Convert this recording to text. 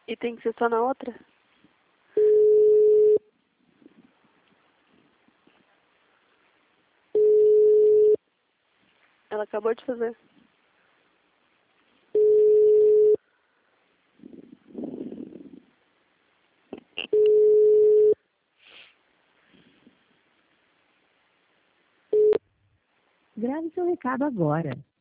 E tem que ser só na outra? Ela acabou de fazer. Grave seu recado agora.